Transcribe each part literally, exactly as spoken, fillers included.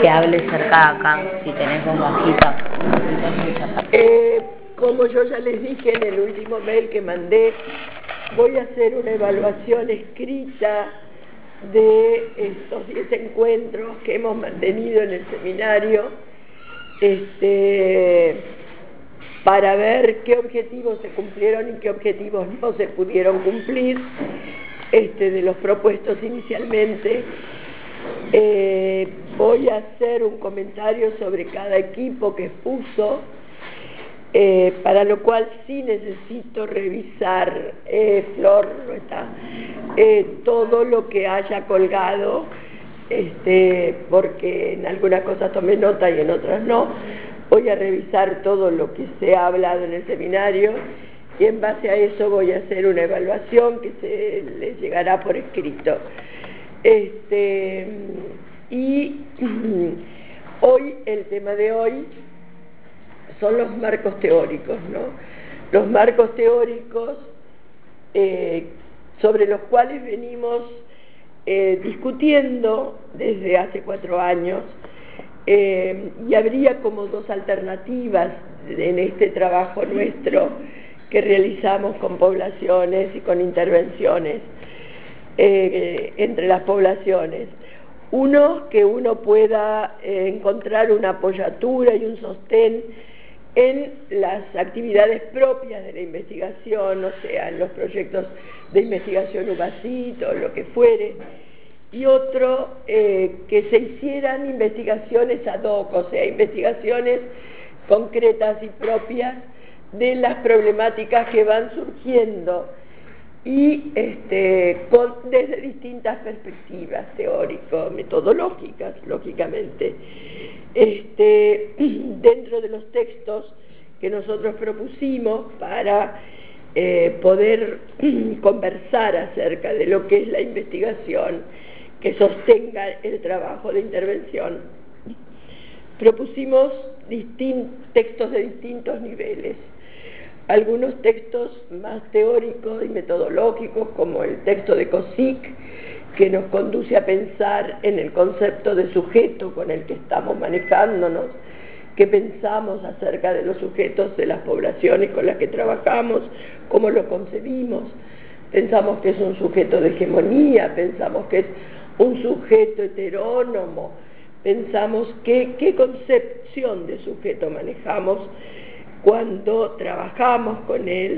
que hable cerca de acá, si tenés voz bajita. Eh, como yo ya les dije en el último mail que mandé, voy a hacer una evaluación escrita de estos diez encuentros que hemos mantenido en el seminario, este, para ver qué objetivos se cumplieron y qué objetivos no se pudieron cumplir, este, de los propuestos inicialmente. Eh, voy a hacer un comentario sobre cada equipo que expuso, eh, para lo cual sí necesito revisar, eh, Flor, no está, eh, todo lo que haya colgado, este, porque en algunas cosas tomé nota y en otras no. Voy a revisar todo lo que se ha hablado en el seminario y en base a eso voy a hacer una evaluación que se les llegará por escrito. Este, y hoy, el tema de hoy son los marcos teóricos, ¿no? Los marcos teóricos eh, sobre los cuales venimos eh, discutiendo desde hace cuatro años, eh, y habría como dos alternativas en este trabajo nuestro que realizamos con poblaciones y con intervenciones eh, entre las poblaciones. Uno, que uno pueda eh, encontrar una apoyatura y un sostén en las actividades propias de la investigación, o sea, en los proyectos de investigación U B A C I T o lo que fuere, y otro, eh, que se hicieran investigaciones ad hoc, o sea, investigaciones concretas y propias de las problemáticas que van surgiendo y este, con, desde distintas perspectivas teórico-metodológicas, lógicamente. Este, dentro de los textos que nosotros propusimos para eh, poder conversar acerca de lo que es la investigación que sostenga el trabajo de intervención, propusimos textos de distintos niveles. Algunos textos más teóricos y metodológicos, como el texto de Cosic, que nos conduce a pensar en el concepto de sujeto con el que estamos manejándonos, qué pensamos acerca de los sujetos de las poblaciones con las que trabajamos, cómo lo concebimos. Pensamos que es un sujeto de hegemonía, pensamos que es un sujeto heterónomo, pensamos que, qué concepción de sujeto manejamos cuando trabajamos con él.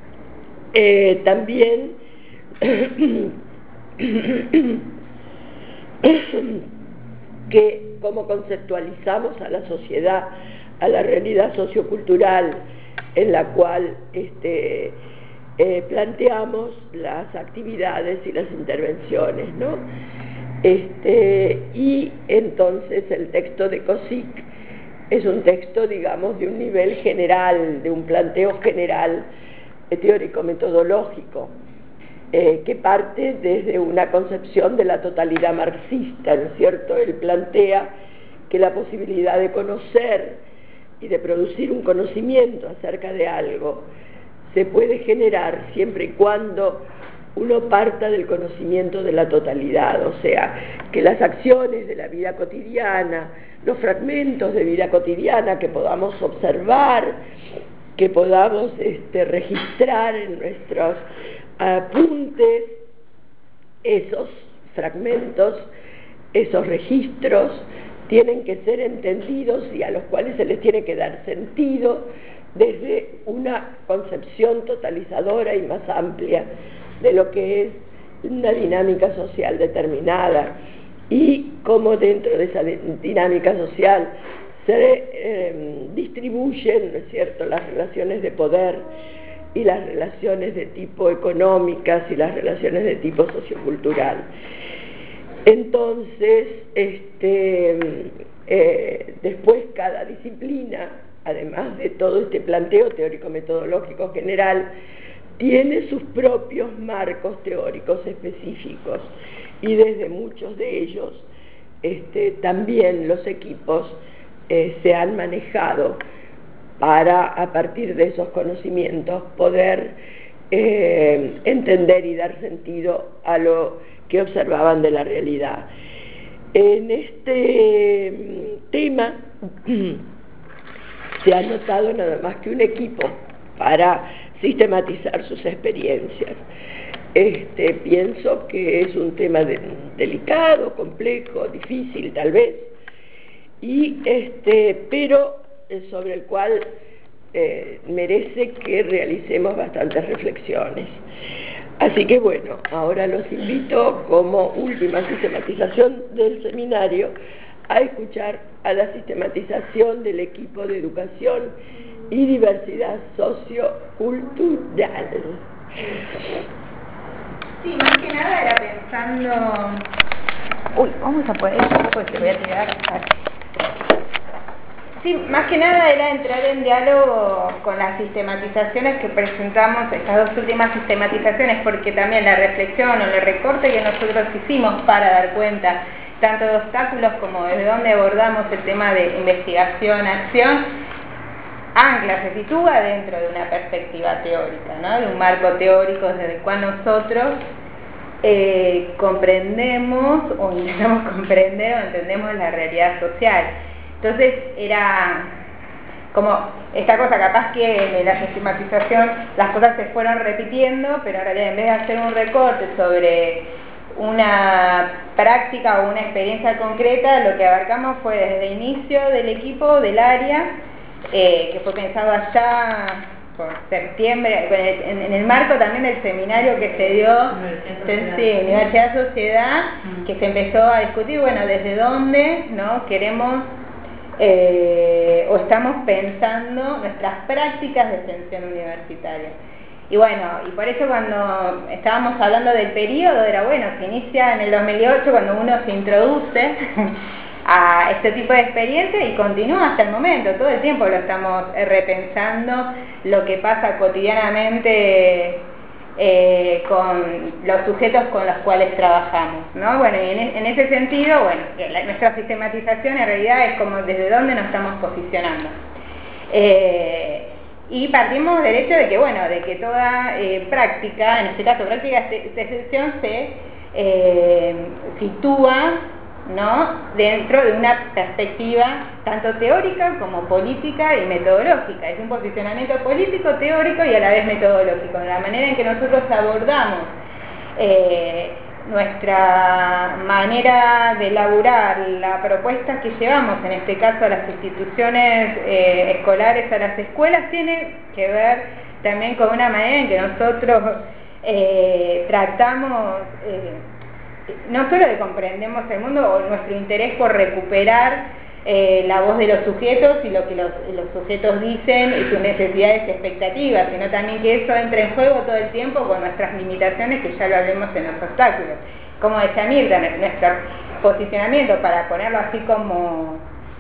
Eh, también que cómo conceptualizamos a la sociedad, a la realidad sociocultural en la cual este, eh, planteamos las actividades y las intervenciones, ¿no? Este, y entonces el texto de Cosic es un texto, digamos, de un nivel general, de un planteo general teórico-metodológico, eh, que parte desde una concepción de la totalidad marxista, ¿no es cierto? Él plantea que la posibilidad de conocer y de producir un conocimiento acerca de algo se puede generar siempre y cuando uno parta del conocimiento de la totalidad, o sea, que las acciones de la vida cotidiana, los fragmentos de vida cotidiana que podamos observar, que podamos este, registrar en nuestros apuntes, esos fragmentos, esos registros, tienen que ser entendidos y a los cuales se les tiene que dar sentido desde una concepción totalizadora y más amplia de lo que es una dinámica social determinada y cómo dentro de esa dinámica social se eh, distribuyen, ¿no es cierto?, las relaciones de poder y las relaciones de tipo económicas y las relaciones de tipo sociocultural. Entonces, este, eh, después cada disciplina, además de todo este planteo teórico-metodológico general, tiene sus propios marcos teóricos específicos y desde muchos de ellos este, también los equipos eh, se han manejado para, a partir de esos conocimientos, poder eh, entender y dar sentido a lo que observaban de la realidad. En este tema se ha notado nada más que un equipo para sistematizar sus experiencias. Este, pienso que es un tema de, delicado, complejo, difícil tal vez, y este, pero sobre el cual eh, merece que realicemos bastantes reflexiones. Así que bueno, ahora los invito como última sistematización del seminario a escuchar a la sistematización del equipo de educación y diversidad sociocultural. Sí, más que nada era pensando... Uy, vamos a poner un poco, te voy a tirar. Sí, más que nada era entrar en diálogo con las sistematizaciones que presentamos, estas dos últimas sistematizaciones, porque también la reflexión o el recorte que nosotros hicimos para dar cuenta tanto de obstáculos como desde dónde abordamos el tema de investigación, acción, ancla, se sitúa dentro de una perspectiva teórica, ¿no? De un marco teórico desde el cual nosotros eh, comprendemos o intentamos comprender o entendemos la realidad social. Entonces era como esta cosa, capaz que en la sistematización las cosas se fueron repitiendo, pero en realidad en vez de hacer un recorte sobre una práctica o una experiencia concreta, lo que abarcamos fue desde el inicio del equipo, del área, eh, que fue pensado allá por septiembre, en, en el marco también del seminario que se dio, Universidad, sí, Universidad Sociedad, mm. que se empezó a discutir, bueno, desde dónde, ¿no?, queremos eh, o estamos pensando nuestras prácticas de extensión universitaria. Y bueno, y por eso cuando estábamos hablando del periodo, era bueno, se inicia en el dos mil ocho cuando uno se introduce a este tipo de experiencia y continúa hasta el momento, todo el tiempo lo estamos repensando, lo que pasa cotidianamente eh, con los sujetos con los cuales trabajamos, ¿no? Bueno, y en, en ese sentido, bueno, la, nuestra sistematización en realidad es como desde dónde nos estamos posicionando. Eh, Y partimos del hecho de que, bueno, de que toda eh, práctica, en este caso práctica de extensión, se eh, sitúa, ¿no?, dentro de una perspectiva tanto teórica como política y metodológica. Es un posicionamiento político, teórico y a la vez metodológico. La manera en que nosotros abordamos eh, nuestra manera de elaborar la propuesta que llevamos, en este caso a las instituciones eh, escolares, a las escuelas, tiene que ver también con una manera en que nosotros eh, tratamos, eh, no solo de comprendemos el mundo o nuestro interés por recuperar eh, la voz de los sujetos y lo que los, los sujetos dicen y sus necesidades y expectativas, sino también que eso entre en juego todo el tiempo con nuestras limitaciones, que ya lo hablemos en los obstáculos. Como decía Mirta, nuestro posicionamiento, para ponerlo así como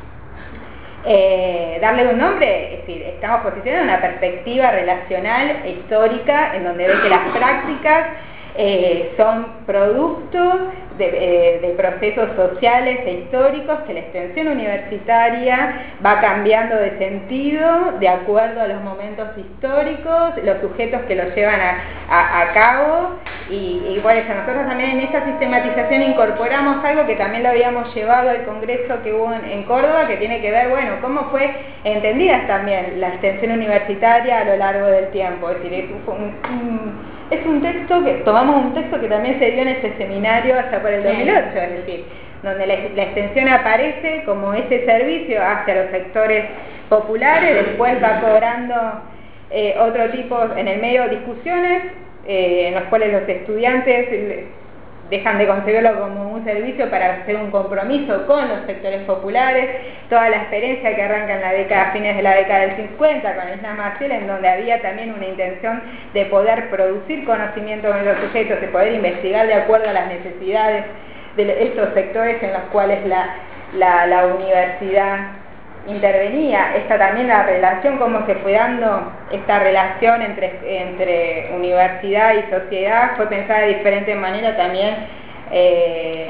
eh, darle un nombre, es decir, estamos posicionando una perspectiva relacional e histórica en donde ve que las prácticas Eh, son productos de, eh, de procesos sociales e históricos, que la extensión universitaria va cambiando de sentido de acuerdo a los momentos históricos, los sujetos que lo llevan a, a, a cabo, y, y por eso nosotros también en esta sistematización incorporamos algo que también lo habíamos llevado al congreso que hubo en, en Córdoba, que tiene que ver, bueno, cómo fue entendida también la extensión universitaria a lo largo del tiempo. Es decir, es un, un Es un texto que, tomamos un texto que también se dio en ese seminario allá por el dos mil ocho, es decir, donde la, la extensión aparece como ese servicio hacia los sectores populares, después va cobrando eh, otro tipo, en el medio discusiones, eh, en los cuales los estudiantes dejan de concebirlo como un servicio para hacer un compromiso con los sectores populares, toda la experiencia que arranca en la década, a fines de la década del cincuenta, con Isla Maciel, en donde había también una intención de poder producir conocimiento en los sujetos, de poder investigar de acuerdo a las necesidades de estos sectores en los cuales la, la, la universidad intervenía. Esta también la relación, cómo se fue dando esta relación entre, entre universidad y sociedad, fue pensada de diferente manera también eh,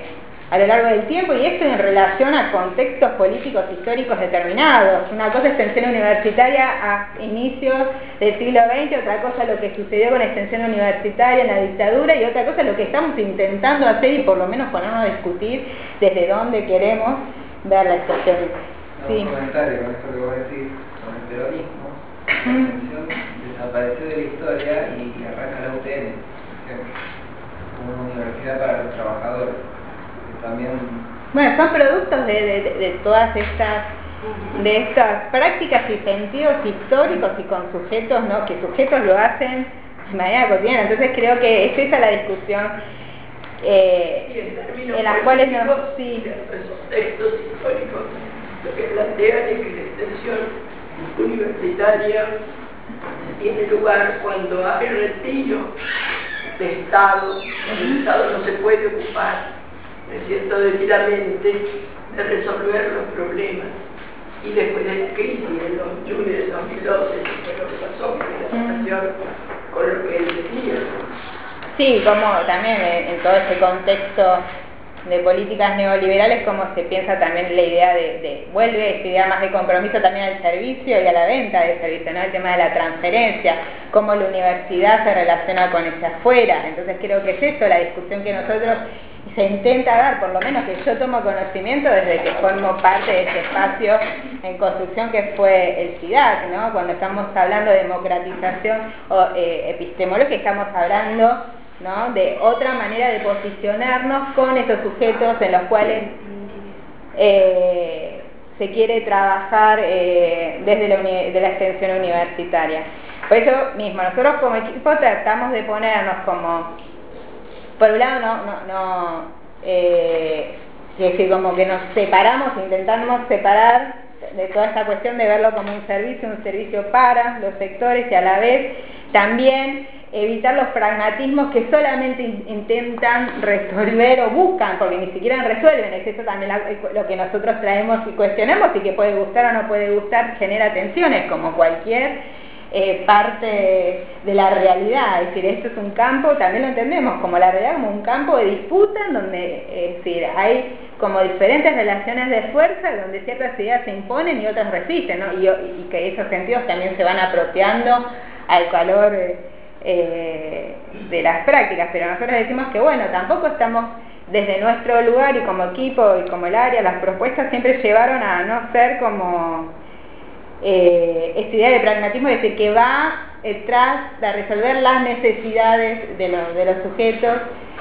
a lo largo del tiempo, y esto en relación a contextos políticos históricos determinados. Una cosa es extensión universitaria a inicios del siglo veinte, otra cosa lo que sucedió con extensión universitaria en la dictadura, y otra cosa lo que estamos intentando hacer y por lo menos ponernos a discutir desde dónde queremos ver la extensión. Sí. Un comentario con esto que vos decís, con el peronismo, la extensión desapareció de la historia y arranca la U T N, por ejemplo, como una universidad para los trabajadores. También... Bueno, son productos de, de, de todas estas de estas prácticas y sentidos históricos y con sujetos, ¿no? Que sujetos lo hacen de manera cotidiana. Entonces creo que es esa la discusión eh, en, en las cuales no... Sí. Esos textos históricos lo que plantean es que la extensión universitaria tiene lugar cuando hay retiro de Estado, el Estado no se puede ocupar, ¿no es cierto?, debidamente de resolver los problemas. Y después de la crisis en los junio del dos mil doce, eso fue lo que pasó con la relación con lo que él decía. Sí, como también en, en todo ese contexto de políticas neoliberales, como se piensa también la idea de, de vuelve esta idea más de compromiso también al servicio y a la venta de servicio, ¿no? El tema de la transferencia, cómo la universidad se relaciona con ese afuera. Entonces creo que es esto la discusión que nosotros se intenta dar, por lo menos que yo tomo conocimiento desde que formo parte de este espacio en construcción que fue el SIDAC, ¿no? Cuando estamos hablando de democratización o eh, epistemología, estamos hablando, ¿no?, de otra manera de posicionarnos con esos sujetos en los cuales eh, se quiere trabajar eh, desde la, de la extensión universitaria. Por eso mismo, nosotros como equipo tratamos de ponernos como, por un lado, no, no, no eh, es decir, como que nos separamos, intentamos separar de toda esta cuestión de verlo como un servicio, un servicio para los sectores, y a la vez también evitar los pragmatismos que solamente in intentan resolver o buscan, porque ni siquiera resuelven. Es eso también la, lo que nosotros traemos y cuestionamos, y que puede gustar o no puede gustar, genera tensiones, como cualquier eh, parte de la realidad. Es decir, esto es un campo, también lo entendemos como la realidad, como un campo de disputa, en donde es decir, hay como diferentes relaciones de fuerza, donde ciertas ideas se imponen y otras resisten, ¿no? y, y que esos sentidos también se van apropiando al calor eh, Eh, de las prácticas. Pero nosotros decimos que bueno, tampoco estamos desde nuestro lugar y como equipo y como el área, las propuestas siempre llevaron a no ser como eh, esta idea de pragmatismo, es decir, que va detrás de resolver las necesidades de los, de los sujetos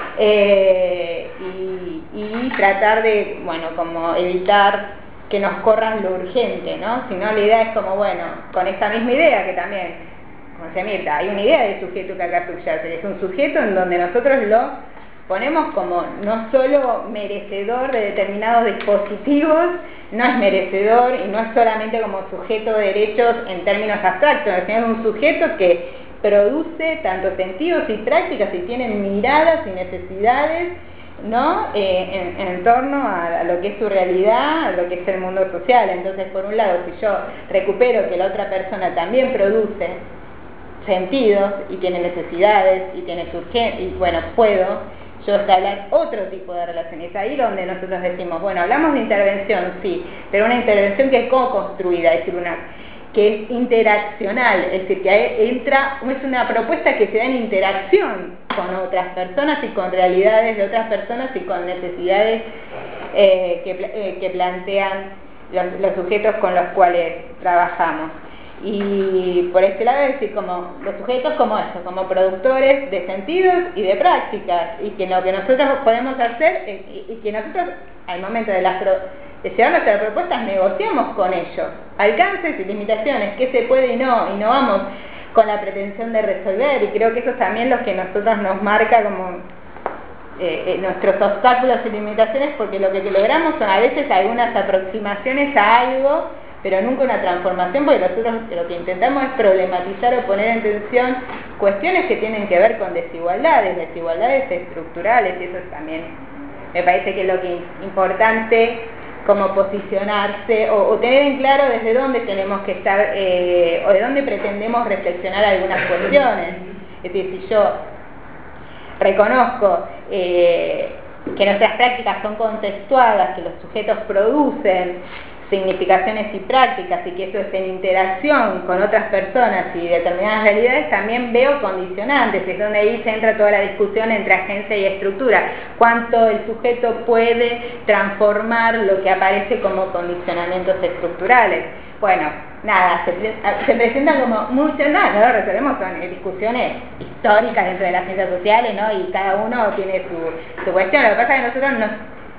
eh, y, y tratar de, bueno, como evitar que nos corran lo urgente, ¿no? Sino la idea es como, bueno, con esta misma idea que también, como decía Mirta, hay una idea de sujeto que acá subyace, que es un sujeto en donde nosotros lo ponemos como no solo merecedor de determinados dispositivos, no es merecedor y no es solamente como sujeto de derechos en términos abstractos, sino es un sujeto que produce tanto sentidos y prácticas y tiene miradas y necesidades, ¿no? Eh, en, en torno a, a lo que es su realidad, a lo que es el mundo social. Entonces, por un lado, si yo recupero que la otra persona también produce sentidos y tiene necesidades y tiene urgencias, y bueno, puedo yo establecer otro tipo de relaciones. Ahí donde nosotros decimos, bueno, hablamos de intervención, sí, pero una intervención que es co-construida, es decir, una que es interaccional, es decir, que entra, es una propuesta que se da en interacción con otras personas y con realidades de otras personas y con necesidades eh, que, eh, que plantean los, los sujetos con los cuales trabajamos. Y por este lado es decir, como los sujetos como eso, como productores de sentidos y de prácticas, y que lo que nosotros podemos hacer es, y, y que nosotros al momento de, las pro, de llevar nuestras propuestas negociamos con ellos alcances y limitaciones, qué se puede y no, y no vamos con la pretensión de resolver. Y creo que eso es también lo que nosotros nos marca como eh, eh, nuestros obstáculos y limitaciones, porque lo que logramos son a veces algunas aproximaciones a algo, pero nunca una transformación, porque nosotros lo que intentamos es problematizar o poner en tensión cuestiones que tienen que ver con desigualdades, desigualdades estructurales, y eso también me parece que es lo que es importante, como posicionarse o, o tener en claro desde dónde tenemos que estar eh, o de dónde pretendemos reflexionar algunas cuestiones. Es decir, si yo reconozco eh, que nuestras prácticas son contextuadas, que los sujetos producen significaciones y prácticas y que eso es en interacción con otras personas y determinadas realidades, también veo condicionantes, es donde ahí se entra toda la discusión entre agencia y estructura, cuánto el sujeto puede transformar lo que aparece como condicionamientos estructurales. Bueno, nada, se, se presentan como muchas, nada, no lo resolvemos, son discusiones históricas dentro de las ciencias sociales, ¿no? Y cada uno tiene su, su cuestión. Lo que pasa es que nosotros nos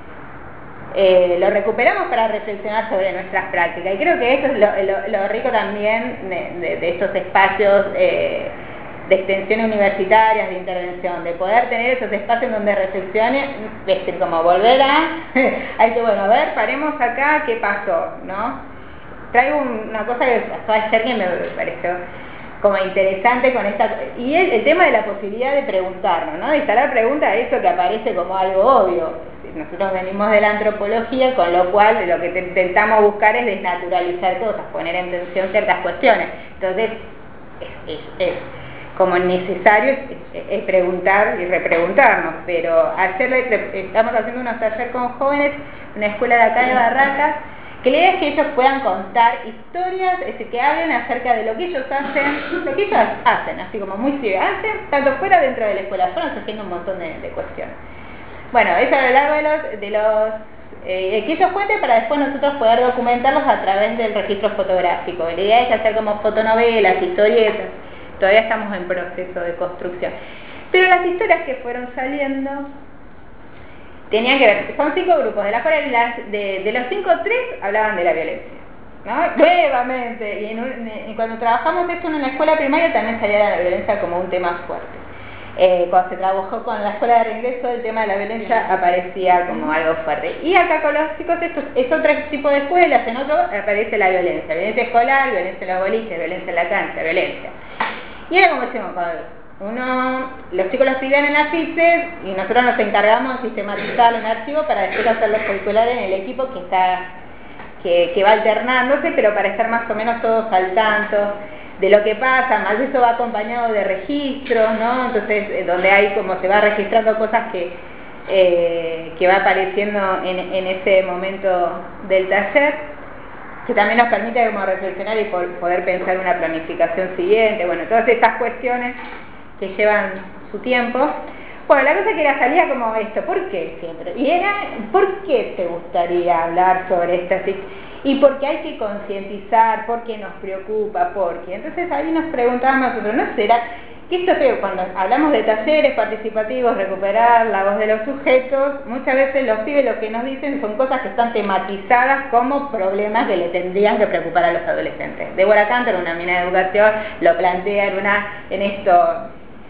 eh, lo recuperamos para reflexionar sobre nuestras prácticas. Y creo que eso es lo, lo, lo rico también de, de, de estos espacios eh, de extensión universitarias, de intervención, de poder tener esos espacios donde reflexione, este, como volver a, hay que, bueno, a ver, paremos acá, ¿qué pasó? ¿No? Traigo una cosa que pasó ayer que me pareció como interesante con esta, y el, el tema de la posibilidad de preguntarnos, ¿no? De instalar preguntas a eso que aparece como algo obvio. Nosotros venimos de la antropología, con lo cual lo que intentamos buscar es desnaturalizar cosas, poner en tensión ciertas cuestiones. Entonces, es, es, es como necesario es, es, es preguntar y repreguntarnos, pero ayer estamos haciendo unos talleres con jóvenes en una escuela de acá de Barracas, que la idea es que ellos puedan contar historias, es decir, que hablen acerca de lo que ellos hacen, lo que ellos hacen, así como muy serio, hacen, tanto fuera dentro de la escuela, fueron surgiendo un montón de, de cuestiones. Bueno, eso a lo largo de los, de los eh, que ellos cuenten para después nosotros poder documentarlos a través del registro fotográfico. La idea es hacer como fotonovelas, historietas, todavía estamos en proceso de construcción. Pero las historias que fueron saliendo tenían que ver, son cinco grupos, de las cuales las, de, de los cinco, tres hablaban de la violencia, ¿no? Nuevamente, y, en un, y cuando trabajamos esto en una escuela primaria también salía la violencia como un tema fuerte. Eh, cuando se trabajó con la escuela de reingreso, el tema de la violencia aparecía como algo fuerte. Y acá con los chicos, esto es otro tipo de escuelas, en otro aparece la violencia, violencia escolar, violencia en los boliches, violencia en la cancha, violencia. Y era como decimos, uno, los chicos los pidían en afiches y nosotros nos encargamos de sistematizarlo en archivo para después hacerlo circular en el equipo que está que, que va alternándose, pero para estar más o menos todos al tanto de lo que pasa. Más de eso va acompañado de registros, ¿no? Entonces, eh, donde hay como se va registrando cosas que, eh, que va apareciendo en, en ese momento del taller, que también nos permite como reflexionar y por, poder pensar una planificación siguiente. Bueno, todas estas cuestiones que llevan su tiempo. Bueno, la cosa que era salía como esto, ¿por qué siempre? Y era, ¿por qué te gustaría hablar sobre esto? Y porque hay que concientizar, porque nos preocupa, porque. Entonces ahí nos preguntábamos nosotros, ¿no será que esto que cuando hablamos de talleres participativos, recuperar la voz de los sujetos, muchas veces los pibes lo que nos dicen son cosas que están tematizadas como problemas que le tendrían que preocupar a los adolescentes? Débora Cantor, una mina de educación, lo plantea en, una, en esto.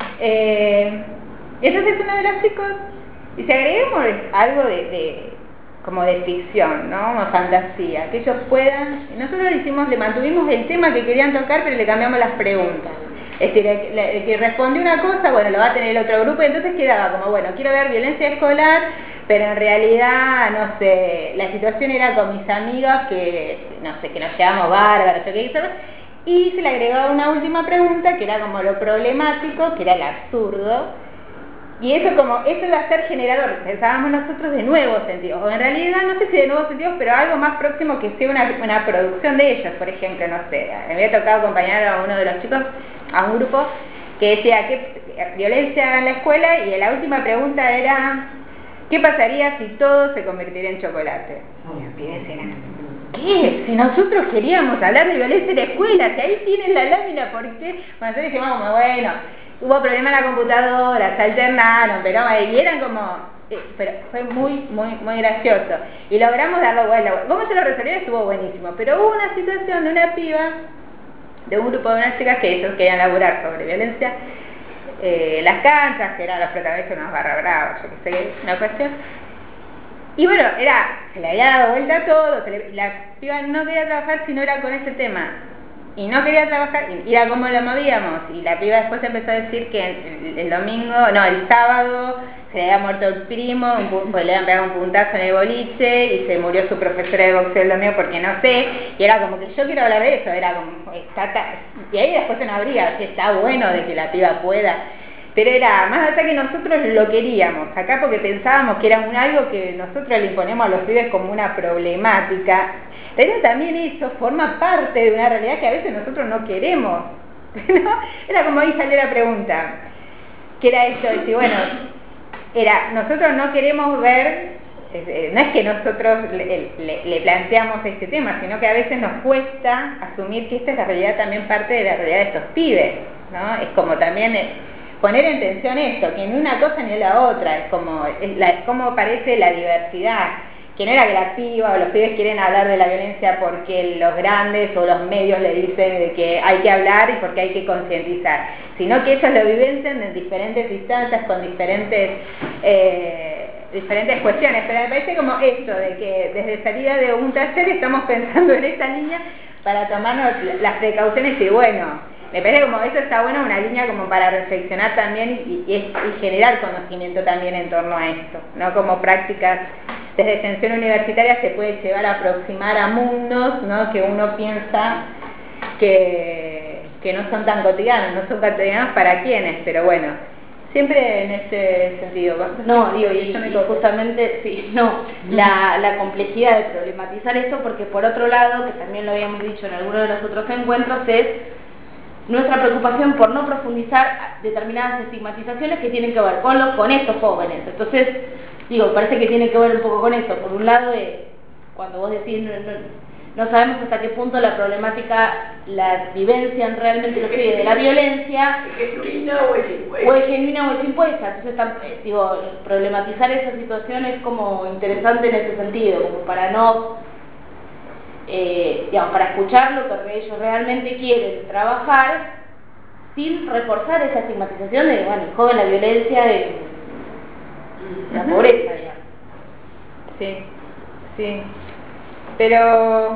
Eh, entonces uno de los chicos dice, agreguemos algo de, de como de ficción, ¿no? Una fantasía, que ellos puedan. Nosotros le hicimos, le mantuvimos el tema que querían tocar, pero le cambiamos las preguntas. Es decir, el, el que respondió una cosa, bueno, lo va a tener el otro grupo, y entonces quedaba como, bueno, quiero ver violencia escolar, pero en realidad, no sé, la situación era con mis amigos que, no sé, que nos llevamos bárbaros, yo qué hice, y se le agregaba una última pregunta, que era como lo problemático, que era el absurdo. Y eso como, eso iba a ser generador, pensábamos nosotros, de nuevos sentidos, o en realidad, no sé si de nuevos sentidos, pero algo más próximo que sea una, una producción de ellos. Por ejemplo, no sé, me había tocado acompañar a uno de los chicos, a un grupo, que decía, ¿qué violencia en la escuela? Y la última pregunta era, ¿qué pasaría si todo se convirtiera en chocolate? Y los pibes eran, ¿qué? Si nosotros queríamos hablar de violencia en la escuela, si ahí tienen la lámina, ¿por qué? Bueno, nosotros dijimos como, bueno, hubo problemas en la computadora, se alternaron, pero y eran como, eh, pero fue muy, muy, muy gracioso. Y logramos darlo vuelta. ¿Cómo se lo resolvieron? Estuvo buenísimo. Pero hubo una situación de una piba, de un grupo de unas chicas que ellos querían laburar sobre violencia, eh, las canchas, que eran los protagonistas de unas barra bravas, yo que sé, una cuestión. Y bueno, era, se le había dado vuelta todo, se le, la piba no quería trabajar si no era con ese tema. Y no quería trabajar, y era como lo movíamos, y la piba después empezó a decir que el, el domingo, no, el sábado se le había muerto el primo, un, pues le habían pegado un puntazo en el boliche, y se murió su profesora de boxeo el domingo porque no sé, y era como que yo quiero hablar de eso, era como, está, está, y ahí después se nos abría, si está bueno de que la piba pueda. pero era más allá que nosotros lo queríamos, acá porque pensábamos que era un algo que nosotros le imponemos a los pibes como una problemática, pero también eso forma parte de una realidad que a veces nosotros no queremos, ¿no? Era como ahí salió la pregunta, que era esto, de decir, bueno, era, nosotros no queremos ver, no es que nosotros le, le, le planteamos este tema, sino que a veces nos cuesta asumir que esta es la realidad, también parte de la realidad de estos pibes, ¿no? Es como también poner en tensión esto, que ni una cosa ni la otra, es como, es la, como parece la diversidad, que no era que la piba o los pibes quieren hablar de la violencia porque los grandes o los medios le dicen de que hay que hablar y porque hay que concientizar, sino que ellos lo vivencian en diferentes instancias, con diferentes... Eh, diferentes cuestiones, pero me parece como esto, de que desde salida de un taller estamos pensando en esta línea para tomarnos las precauciones y bueno, me parece como eso está bueno, una línea como para reflexionar también y, y, y generar conocimiento también en torno a esto, ¿no? Como prácticas desde extensión universitaria se puede llevar a aproximar a mundos, ¿no? Que uno piensa que, que no son tan cotidianos, no son cotidianos para quienes, pero bueno, siempre en ese sentido. No, digo, y, y justamente, sí, no, la, la complejidad de problematizar esto, porque por otro lado, que también lo habíamos dicho en alguno de los otros encuentros, es nuestra preocupación por no profundizar determinadas estigmatizaciones que tienen que ver con, los, con estos jóvenes. Entonces, digo, parece que tiene que ver un poco con eso. Por un lado, eh, cuando vos decís... No, no, no sabemos hasta qué punto la problemática la vivencian realmente los pibes de la violencia, ¿es genuina o es impuesta? o es genuina o es impuesta. Entonces, eh, digo, problematizar esa situación es como interesante en ese sentido, como para no, eh, digamos, para escuchar lo que ellos realmente quieren trabajar, sin reforzar esa estigmatización de, bueno, el joven, la violencia y la pobreza, digamos. Sí, sí. Pero,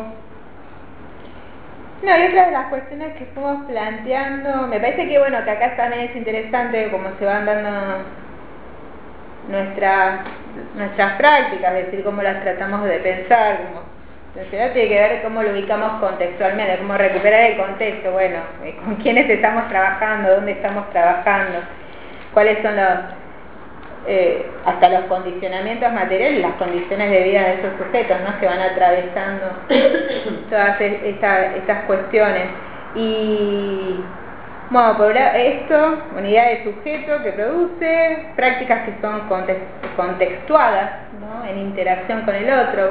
no, y otra de las cuestiones que fuimos planteando, me parece que bueno, que acá también es interesante cómo se van dando nuestras, nuestras prácticas, es decir, cómo las tratamos de pensar, como, entonces tiene que ver cómo lo ubicamos contextualmente, cómo recuperar el contexto, bueno, con quiénes estamos trabajando, dónde estamos trabajando, cuáles son los... Eh, hasta los condicionamientos materiales, las condiciones de vida de esos sujetos, ¿no? Que van atravesando todas esta, estas cuestiones. Y bueno, por esto, unidad de sujeto que produce, prácticas que son contextuadas, ¿no? En interacción con el otro.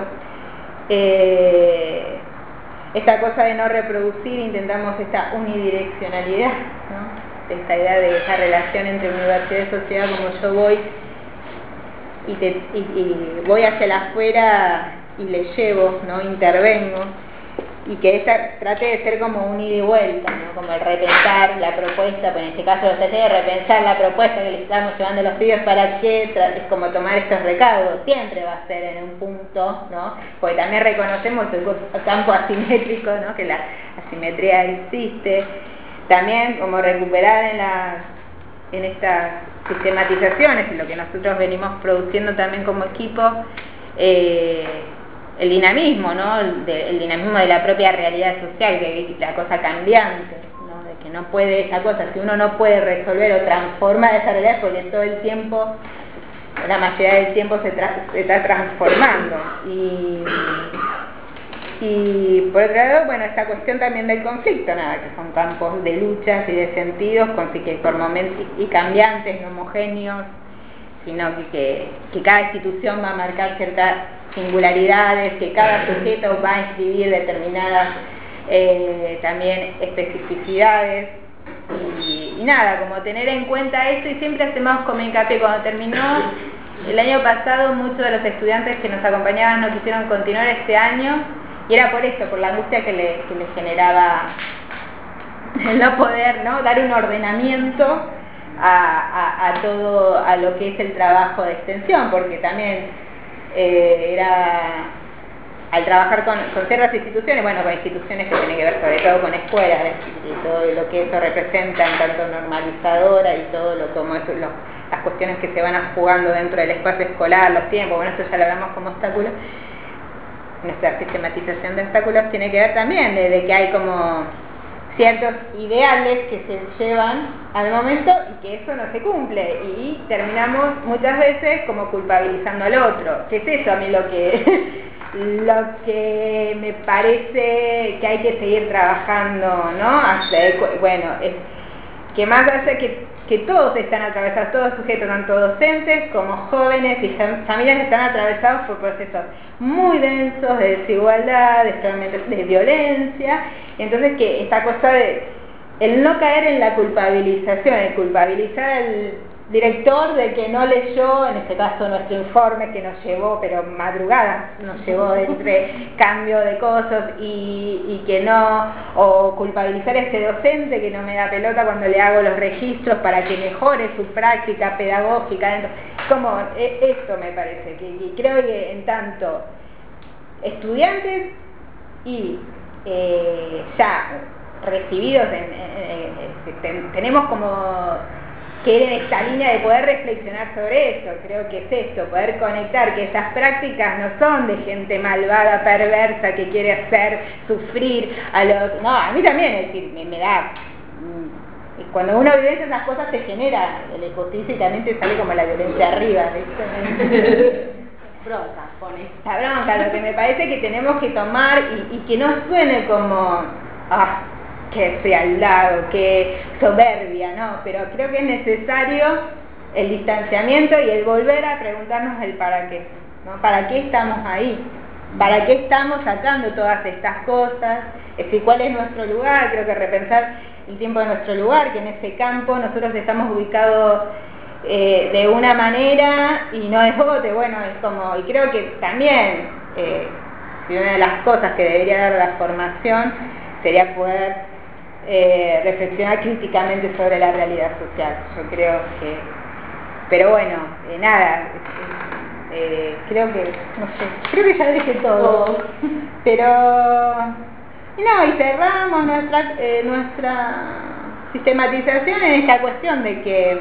Eh, esta cosa de no reproducir, intentamos esta unidireccionalidad, ¿no? Esta idea de esta relación entre universidad y sociedad, como yo voy y, te, y, y voy hacia la afuera y le llevo, ¿no? Intervengo, y que esta trate de ser como un ida y vuelta, ¿no? Como el repensar la propuesta, pues en este caso los talleres, repensar la propuesta que le estamos llevando a los pibes para que es como tomar estos recaudos, siempre va a ser en un punto, ¿no? Porque también reconocemos el campo asimétrico, ¿no? Que la asimetría existe. También como recuperar en, las, en estas sistematizaciones, en lo que nosotros venimos produciendo también como equipo, eh, el dinamismo, ¿no? El, de, el dinamismo de la propia realidad social, que la cosa cambiante, ¿no? De que no puede esa cosa, si uno no puede resolver o transformar esa realidad, porque todo el tiempo, la mayoría del tiempo se, tra se está transformando. Y... Y por otro lado, bueno, esta cuestión también del conflicto, nada, que son campos de luchas y de sentidos, con sí que por momentos y cambiantes, no homogéneos, sino que, que, que cada institución va a marcar ciertas singularidades, que cada sujeto va a inscribir determinadas eh, también especificidades. Y, y nada, como tener en cuenta esto, y siempre hacemos como hincapié, cuando terminó el año pasado, muchos de los estudiantes que nos acompañaban no quisieron continuar este año. Y era por esto, por la angustia que le, que le generaba el no poder, ¿no? Dar un ordenamiento a, a, a todo, a lo que es el trabajo de extensión, porque también eh, era, al trabajar con, con ciertas instituciones, bueno, con instituciones que tienen que ver sobre todo con escuelas, y todo lo que eso representa en tanto normalizadora y todo lo como eso, lo, las cuestiones que se van jugando dentro del espacio escolar, los tiempos, bueno, esto ya lo hablamos como obstáculo. Nuestra sistematización de obstáculos tiene que ver también de, de que hay como ciertos ideales que se llevan al momento y que eso no se cumple y terminamos muchas veces como culpabilizando al otro, que es eso a mí lo que lo que me parece que hay que seguir trabajando, ¿no? Hasta, bueno, es que más allá que, que todos están atravesados, todos sujetos, tanto docentes como jóvenes y familias están atravesados por procesos muy densos de desigualdad, de fragmentación, de violencia, y entonces que esta cosa de el no caer en la culpabilización, el culpabilizar al director de que no leyó, en este caso nuestro informe que nos llevó, pero madrugadas nos llevó entre cambio de cosas y, y que no, o culpabilizar a ese docente que no me da pelota cuando le hago los registros para que mejore su práctica pedagógica, como eso me parece, que, que creo que en tanto estudiantes y eh, ya recibidos en, en, en, en, tenemos como que ir en esta línea de poder reflexionar sobre eso. Creo que es esto, poder conectar que estas prácticas no son de gente malvada, perversa, que quiere hacer sufrir a los... No, a mí también, es decir, me, me da... Cuando uno vivencia esas cosas te genera la injusticia y también te sale como la violencia arriba, ¿viste? Bronca, pone. La bronca, lo que me parece que tenemos que tomar y, y que no suene como... Ah, que fealdad, que soberbia, no, pero creo que es necesario el distanciamiento y el volver a preguntarnos el para qué, ¿no? ¿Para qué estamos ahí? ¿Para qué estamos sacando todas estas cosas? Es decir, ¿cuál es nuestro lugar? Creo que repensar el tiempo de nuestro lugar, que en ese campo nosotros estamos ubicados eh, de una manera y no es otra, bueno, es como, y creo que también, eh, si una de las cosas que debería dar la formación sería poder Eh, reflexionar críticamente sobre la realidad social. Yo creo que, pero bueno, eh, nada, eh, creo que, no sé, creo que ya dije todo, oh. pero, y no, y cerramos nuestra, eh, nuestra sistematización en esta cuestión de que,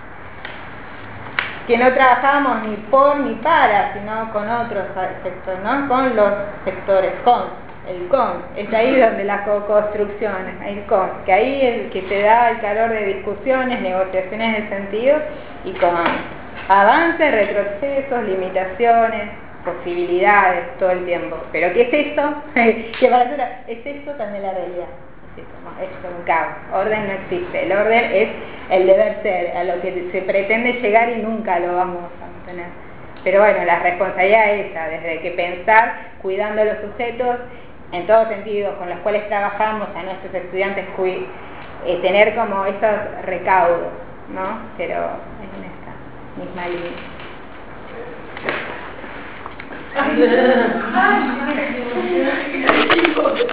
que no trabajamos ni por ni para, sino con otros sectores, ¿no? Con los sectores, con el con, es ahí donde la co-construcción, el con, que ahí es el que te da el calor de discusiones, negociaciones de sentido y con avances, retrocesos, limitaciones, posibilidades todo el tiempo. Pero ¿qué es eso? que para hacer, es esto también la realidad. Es como, es un caos, orden no existe, el orden es el deber ser, a lo que se pretende llegar y nunca lo vamos a tener. Pero bueno, la responsabilidad es esa, desde que pensar, cuidando a los sujetos, en todos sentidos, con los cuales trabajamos a nuestros estudiantes, eh, tener como esos recaudos, ¿no? Pero en esta misma línea.